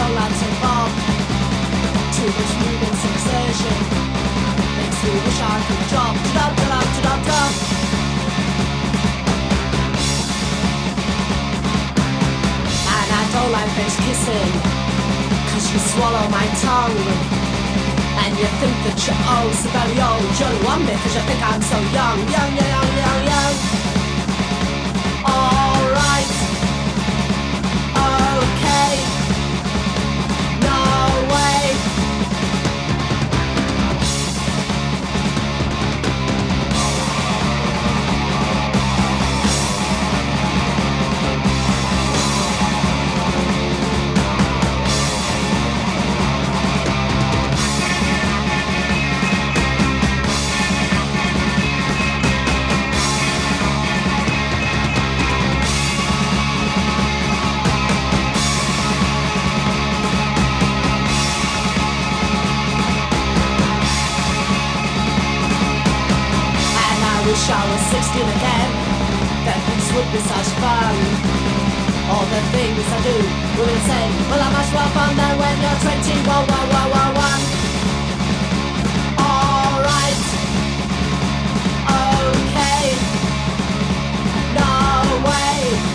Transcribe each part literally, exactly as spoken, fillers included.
told I'm so far. Too much movement, exertion makes me wish I could drop. Drop, drop, drop, drop. And I don't like face kissing, cause you swallow my tongue. And you think that you're oh so very old. You only want me cause you think I'm so young. Young, young, young, young, young. Alright. Okay. No way. Wish I was sixteen again, that things would be such fun. All the things I do will say, well I'm much more fun than when you're twenty, whoa, whoa, whoa, whoa, whoa. Alright, okay, no way.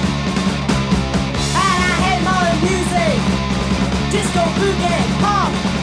Disco, boogie, pop.